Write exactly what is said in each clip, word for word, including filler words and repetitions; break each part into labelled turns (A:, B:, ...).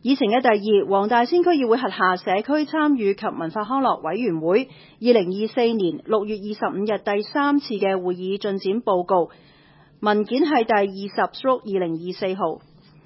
A: 議程嘅第二，黃大仙區議會轄下社區參與及文化康樂委員會二零二四年六月二十五日第三次嘅會議進展報告，文件係第二十/二零二四號。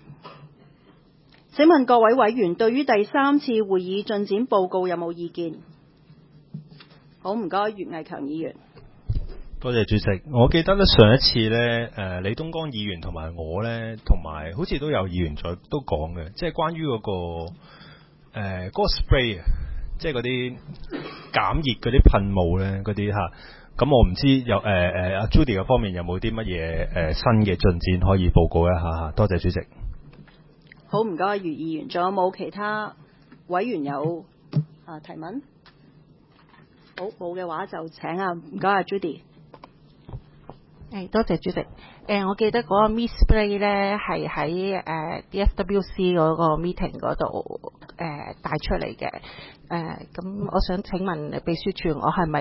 A: 請問各位委員對於第三次會議進展報告有冇意見？好，唔該，岳毅強議員。
B: 多謝主席。我記得咧上一次咧，誒李東江議員同埋我咧，同埋好似都有議員在都講嘅，即係關於嗰、嗰個誒嗰、呃嗰個 spray 啊，即係嗰啲減熱嗰啲噴霧咧，嗰啲嚇。咁我唔知有誒誒阿 Judy 嘅方面有冇啲乜嘢誒新嘅進展可以報告一下嚇？多謝主席。
A: 好，唔該，余議員。仲有冇其他委員有啊提問？好，冇嘅話就請啊，唔該啊 Judy。
C: 誒，多謝主席。誒、呃，我記得嗰個 Mist Spray 咧係喺誒 D F W C 嗰個 meeting 嗰度誒帶出嚟嘅。誒、呃，咁我想請問秘書處，我係咪？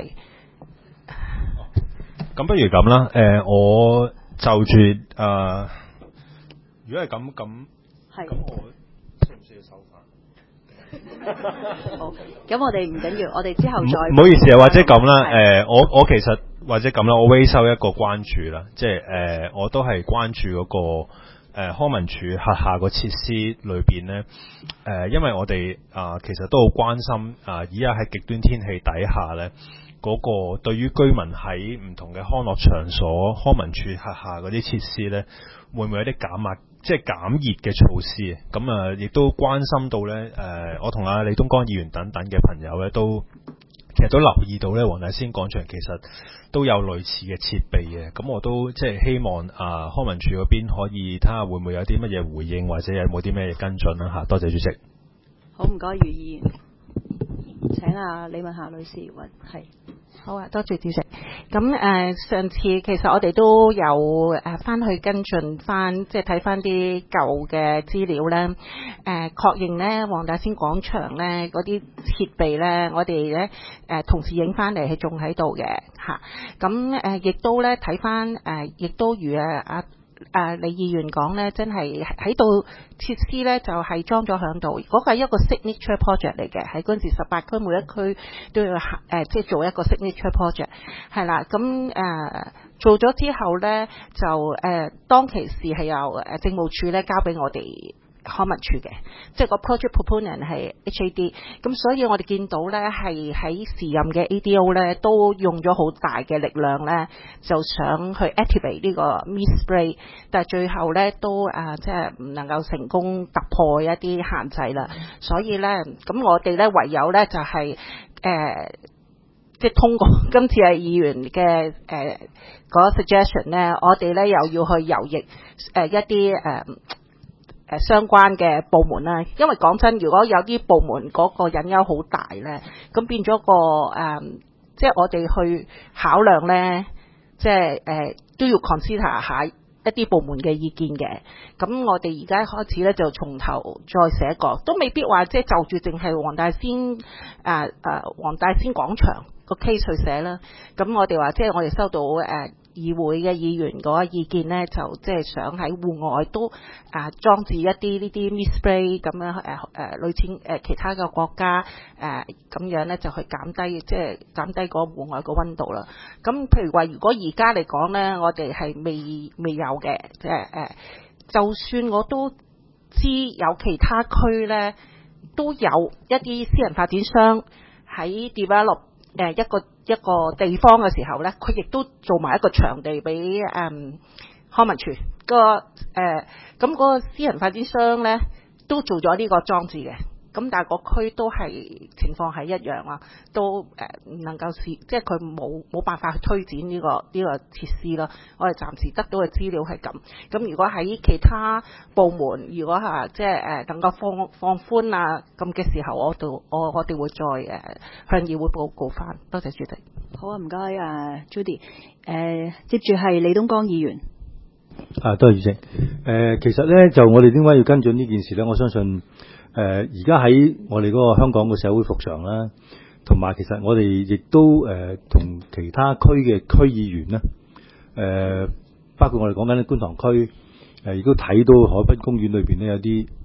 B: 咁不如咁啦。誒、呃，我就住誒、呃，如果係咁咁，咁我需唔需要收翻？
A: 好，咁我哋唔緊要，我哋之後再。
B: 唔好意思啊，或者咁啦。誒、呃，我我其實。或者咁啦，我 raise 收一個關注啦，即係誒、呃，我都係關注嗰、那個誒、呃、康文署轄下個設施裏邊咧，誒、呃，因為我哋啊、呃、其實都好關心啊，而家喺極端天氣底下咧，嗰、那個對於居民喺唔同嘅康樂場所、康文署轄下嗰啲設施咧，會唔會有啲減壓、即係減熱嘅措施？咁啊，亦都關心到咧，誒、呃，我同阿李東江議員等等嘅朋友咧都。其實都留意到咧，黃大仙廣場其實都有類似嘅設備嘅，咁我都即係希望啊康文署嗰邊可以睇下會唔會有啲乜嘢回應，或者有冇啲咩嘢跟進啦嚇。多謝主席。
A: 好，唔該，余議員。請啊李文霞女士或係。
C: 好啊，多謝主席。咁誒、呃，上次其實我哋都有誒翻去跟進翻，即係睇翻啲舊嘅資料咧，誒、呃、確認咧黃大仙廣場咧嗰啲設備咧，我哋咧誒同時影翻嚟係仲喺度嘅嚇。咁誒亦都咧睇翻誒，亦都如啊啊。誒李議員講咧，真係喺度設施咧就係裝咗響度，嗰個係一個 signature project 嚟嘅，喺嗰陣時十八區每一區都要誒即係做一個 signature project 係啦。咁誒、呃、做咗之後咧，就誒、呃、當其時係由誒政務處咧交俾我哋康文署嘅，即係個 project proponent 係 H A D， 咁所以我哋見到咧係喺時任嘅 A D O 咧都用咗好大嘅力量咧，就想去 activate 呢個 Mist Spray， 但係最後咧都啊即係唔能夠成功突破一啲限制啦，所以咧咁我哋咧唯有咧就係、是、誒。呃即係通過今次係議員嘅誒嗰個 suggestion 咧，我哋咧又要去遊譯誒一啲誒。呃誒相關嘅部門啦，因為講真，如果有啲部門嗰個隱憂好大咧，咁變咗個誒、呃，即係我哋去考量咧，即係誒、呃、都要 consider 下一啲部門嘅意見嘅。咁我哋而家開始咧就從頭再寫過，都未必話即係就住淨係黃大仙誒誒黃大仙廣場個 case 去寫啦。咁我哋話即係我哋收到誒。呃議會嘅議員嗰個意見咧，就即係想喺戶外都啊裝置一啲呢啲 Mist Spray 咁樣誒誒類似誒其他嘅國家誒咁、呃、樣咧，就去減低即係減低個戶外個溫度啦。咁譬如話，如果而家嚟講咧，我哋係未未有嘅，即係誒，就算我都知有其他區咧，都有一啲私人發展商喺 develop 誒一個一個地方嘅時候咧，佢亦都做埋一個場地俾誒、嗯、康文署個誒，咁、呃、嗰個私人發展商咧都做咗呢個裝置嘅，咁但係個區都係情況係一樣啊，都誒唔、呃、能夠試，即係佢冇冇辦法去推展呢、這個呢、這個設施咯。我哋暫時得到嘅資料係咁，咁如果喺其他部門，如果嚇即係誒能夠放放寬啊咁嘅時候，我度我我哋會再誒、呃、向議會報告翻。多謝主席。
A: 好啊，唔該啊 Judy。誒、呃，接住係李東江議員。
D: 啊，多謝主席。誒、呃，其實咧就我哋點解要跟進呢件事咧？我相信。誒而家喺我哋嗰個香港嘅社會復常啦，同埋其實我哋亦都誒同、呃、其他區嘅區議員咧，誒、呃、包括我哋講緊嘅觀塘區，誒亦都睇到海濱公園裏邊咧有啲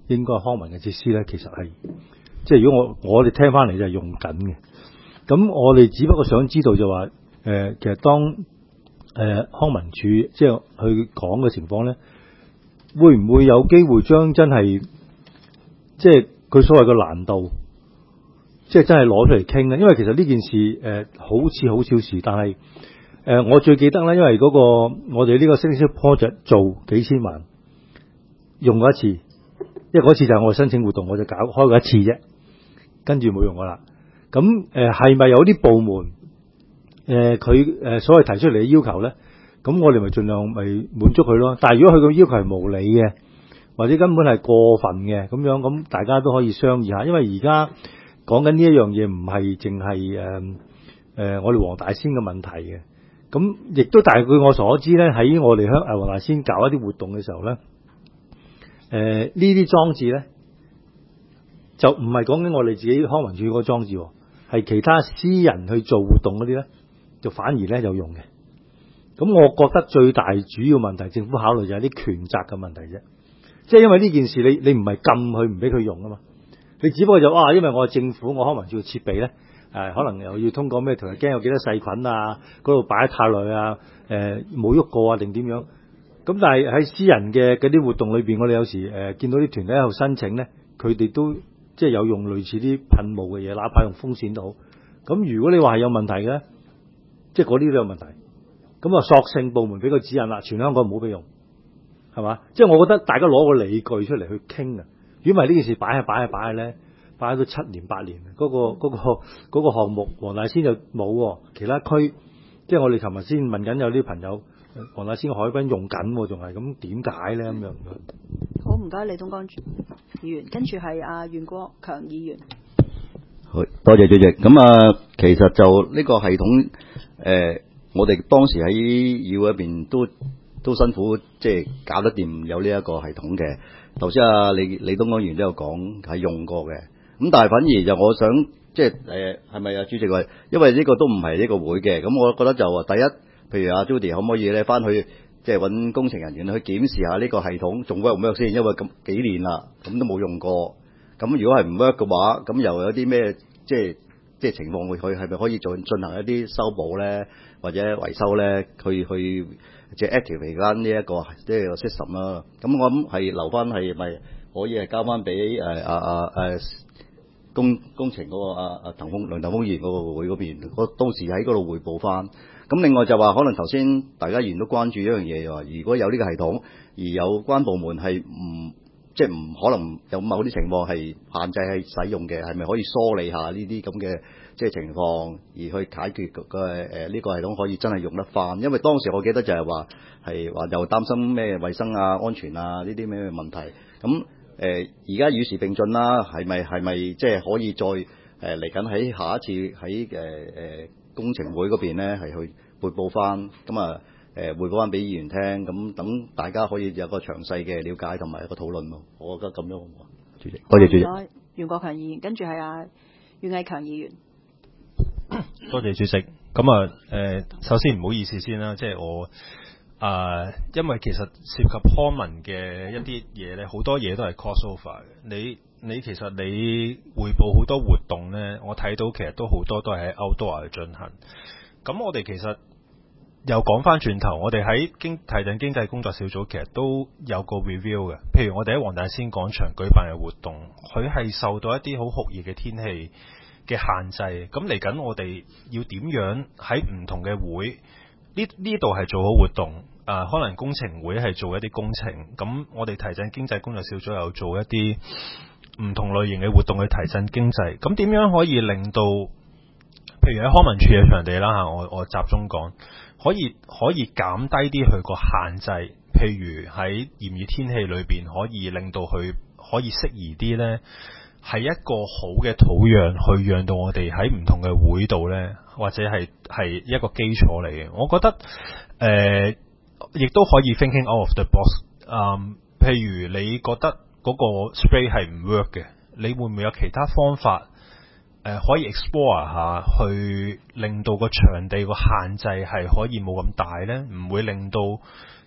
D: 應該康文嘅設施咧，其實係即係如果我我哋聽翻嚟就係用緊嘅。咁我哋只不過想知道就話誒、呃，其實當誒、呃、康文署即係去講嘅情況咧，會唔會有機會將真係即係佢所謂嘅難度，即係真係攞出嚟傾咧？因為其實呢件事誒、呃、好似好小事，但係誒、呃、我最記得咧，因為嗰、那個我哋呢個 Signature Project 做幾千萬用過一次，因為嗰次就係我申請活動，我就搞開過一次啫，跟住冇用過啦。咁誒係咪有啲部門誒佢誒所謂提出嚟嘅要求咧？咁我哋咪盡量咪滿足佢咯。但係如果佢個要求係無理嘅，或者根本係過分嘅咁樣，咁大家都可以商議下。因為而家講緊呢一樣嘢唔係淨係誒誒我哋黃大仙嘅問題嘅。咁亦都大據我所知咧，喺我哋香誒黃大仙搞一啲活動嘅時候咧，誒呢啲裝置咧就唔係講緊我哋自己康文署嗰個裝置，係其他私人去做活動嗰啲咧，就反而咧有用嘅。咁我覺得最大主要問題，政府考慮就係啲權責嘅問題啫。即係因為呢件事，你你唔係禁佢唔俾佢用啊嘛，你只不過就啊，因為我係政府，我康文署嘅設備咧，誒、呃、可能又要通過咩條例，驚有幾多細菌啊，嗰度擺得太耐啊，誒冇喐過啊，定點樣？咁但係喺私人嘅嗰啲活動裏邊，我哋有時誒、呃、見到啲團體喺度申請咧，佢哋都即係有用類似啲噴霧嘅嘢，哪怕用風扇都好。咁如果你話係有問題嘅咧，即係嗰啲都有問題。咁啊，索性部門俾個指引啦，全香港唔好俾用，係嘛？即係我覺得大家攞個理據出嚟去傾啊。如果唔係呢件事擺下擺下擺下咧，擺咗七年八年，嗰、嗰個嗰、嗰個嗰、嗰個項目黃大仙就冇，其他區即係我哋琴日先問緊有啲朋友，黃大仙海濱用緊，仲係咁點解咧咁樣？
A: 好，唔該，李東江議員，跟住係阿袁國強議員。
E: 好，多謝主席。咁啊，其實就呢個系統誒。呃我哋當時喺議會入邊都都辛苦，即係搞得掂有呢一個系統嘅。頭先啊李李東江議員都有講係用過嘅，咁但係反而就我想即係誒係咪啊主席話，因為呢個都唔係呢個會嘅，咁我覺得就話第一，譬如阿 Judy 可唔可以咧翻去即係揾工程人員去檢視下呢個系統仲 work 唔 work 先，因為咁幾年啦，咁都冇用過。咁如果係唔 work 嘅話，咁又有啲咩即係即係情況會去係咪可以進進行一啲修補咧？或者維修咧，去去即係 activate 翻呢一個即係個 system 啦。咁我諗係留翻係咪可以係交翻俾誒啊啊誒工工程嗰、嗰個啊啊騰鋒梁騰鋒議員嗰個會嗰邊，我到時喺嗰度彙報翻。咁另外就話可能頭先大家議員都關注一樣嘢，就話如果有呢個系統，而有關部門係唔即係唔可能有某啲情況係限制係使用嘅，係咪可以梳理下呢啲咁嘅？即係情況，而去解決個誒呢個系統可以真係用得翻，因為當時我記得就係話係話又擔心咩衞生啊、安全啊呢啲咩問題。咁誒而家與時並進啦，係咪係咪即係可以再誒嚟緊喺下一次喺誒誒工程會嗰邊咧係去彙報翻，咁啊誒彙報翻俾議員聽，咁等大家可以有個詳細嘅了解同埋一個討論咯。我覺得咁樣好唔好啊？主席，多謝主席。
A: 唔該，袁國強議員，跟住係阿袁毅強議員。
B: 多謝主席。咁啊，誒，首先唔好意思先啦，即係我啊、呃，因為其實涉及康文嘅一啲嘢咧，好多嘢都係 cross over 嘅。你你其實你匯報好多活動咧，我睇到其實都好多都係喺 outdoor 去進行。咁我哋其實又講翻轉頭，我哋喺經提振經濟工作小組其實都有個 review 嘅。譬如我哋喺黃大仙廣場舉辦嘅活動，佢係受到一啲好酷熱嘅天氣嘅限制，咁嚟緊我哋要點樣喺唔同嘅會呢呢度係做好活動，啊、呃、可能工程會係做一啲工程，咁我哋提振經濟工作小組又做一啲唔同類型嘅活動去提振經濟，咁點樣可以令到，譬如喺康文署嘅場地啦嚇，我我集中講，可以可以減低啲佢個限制，譬如喺炎熱天氣裏邊可以令到佢可以適宜啲呢。係一個好嘅土壤，去讓到我哋喺唔同嘅會度呢，或者係係一個基礎嚟嘅。我覺得誒，亦、呃、都可以 thinking out of the box。嗯，譬如你覺得嗰個 spray 係唔 work 嘅，你會唔會有其他方法誒、呃、可以 explore 下，去令到個場地個限制係可以冇咁大呢？唔會令到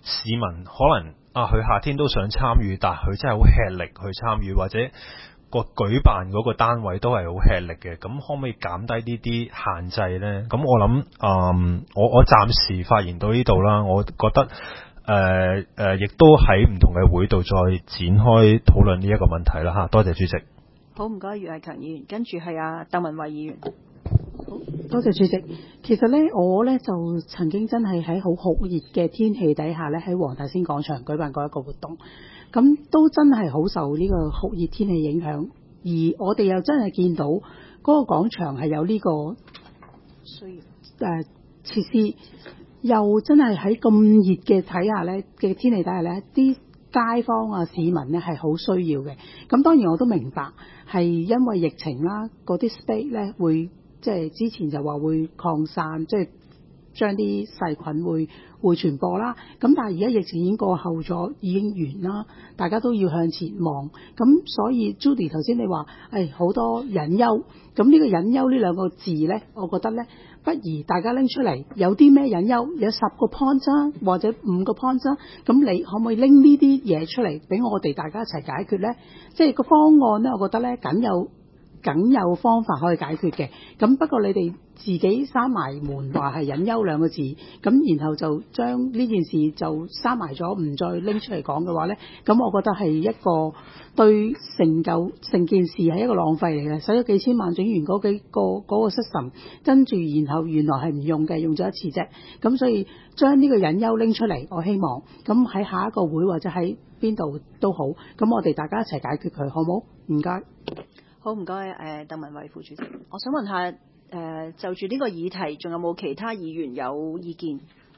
B: 市民可能啊，佢夏天都想參與，但係佢真係好吃力去參與，或者個舉辦嗰個單位都係好吃力嘅，咁可唔可以減低呢啲限制呢？咁我諗，嗯，我我暫時發言到呢度啦。我覺得，誒、呃、誒、呃，亦都喺唔同嘅會度再展開討論呢一個問題啦。嚇，多謝主席。
A: 好，唔該，袁偉強議員，跟住係阿鄧文慧議員。
F: 好，多謝主席。其實咧，我咧就曾經真係喺好酷熱嘅天氣底下咧，喺黃大仙廣場舉辦過一個活動，咁都真係好受呢個酷熱天氣影響，而我哋又真係見到嗰個廣場係有呢個需要誒設施，又真係喺咁熱嘅底下咧嘅天氣底下咧，啲街坊啊市民咧係好需要嘅。咁當然我都明白係因為疫情啦，嗰啲 space 咧會。即係之前就話會擴散，即係將啲細菌會會傳播啦。咁但係而家疫情已經過後咗，已經完啦，大家都要向前望。咁所以 Judy 頭先你話誒好多隱憂，咁呢個隱憂呢兩個字呢，我覺得呢，不如大家拎出嚟，有啲咩隱憂，有十個 point 或者五個 point，咁你可唔可以拎呢啲嘢出嚟俾我哋大家一齊解決呢？即係個方案呢，我覺得呢，僅有。梗有方法可以解決嘅，咁不過你哋自己閂埋門話係隱憂兩個字，咁然後就將呢件事就閂埋咗，唔再拎出嚟講嘅話呢，咁我覺得係一個對成就成件事係一個浪費嚟嘅，使咗幾千萬整完嗰幾個嗰、嗰個 system， 跟住然後原來係唔用嘅，用咗一次啫，咁所以將呢個隱憂拎出嚟，我希望咁喺下一個會或者喺邊度都好，咁我哋大家一齊解決佢，好冇？唔該。
A: 好，唔該，誒，鄧文慧副主席，我想問下，誒、呃，就住呢個議題，仲有冇其他議員有意見？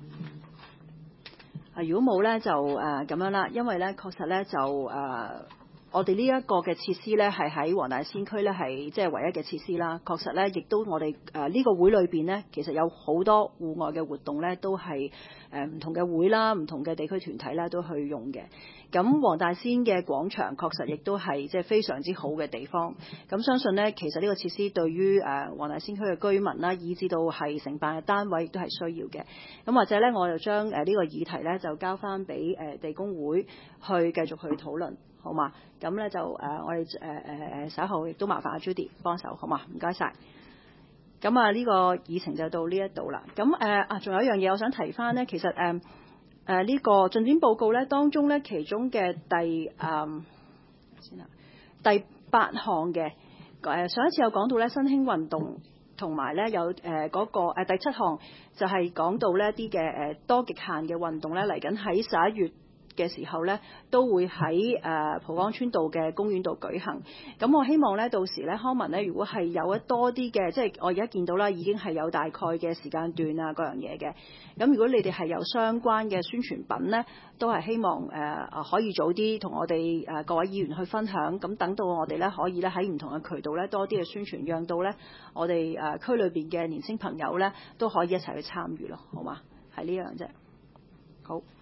A: 啊，如果冇咧，就誒咁、呃、樣啦，因為咧，確實咧就誒、呃，我哋呢一個嘅設施咧，係喺黃大仙區咧，係即係唯一嘅設施啦。確實咧，亦都我哋誒呢個會裏邊咧，其實有好多戶外嘅活動咧，都係誒唔同嘅會啦，唔同嘅地區團體啦，都去用嘅。咁黃大仙嘅廣場確實亦都係即係非常之好嘅地方。咁相信呢，其實呢個設施對於誒黃大仙區嘅居民啦，以至到係承辦嘅單位亦都係需要嘅。咁或者呢，我就將誒呢個議題呢，就交翻俾誒地工會去繼續去討論，好嘛？咁呢，就誒我哋誒誒誒稍後亦都麻煩阿 Judy 幫手，好嘛？唔該晒。咁啊呢個議程就到呢一度啦。咁誒啊，仲有一樣嘢我想提翻呢，其實誒。呃誒、呃、呢、這個進展報告咧，當中咧其中嘅第誒先啦，第八項嘅誒上一次有講到咧新興運動，同埋咧有誒嗰、呃那個、呃、第七項就係講到呢啲嘅誒多極限嘅運動咧嚟緊喺十一月嘅時候咧，都會喺誒蒲崗村道嘅公園度舉行。咁我希望咧，到時咧康文咧，如果係有一多啲嘅，即係我而家見到啦，已經係有大概嘅時間段啊，各樣嘢嘅。咁如果你哋係有相關嘅宣傳品咧，都係希望誒、呃、可以早啲同我哋誒、呃、各位議員去分享。咁等到我哋咧可以咧喺唔同嘅渠道咧多啲嘅宣傳，讓到咧我哋誒、呃、區裏邊嘅年輕朋友咧都可以一齊去參與咯，好嘛？係呢樣啫。好。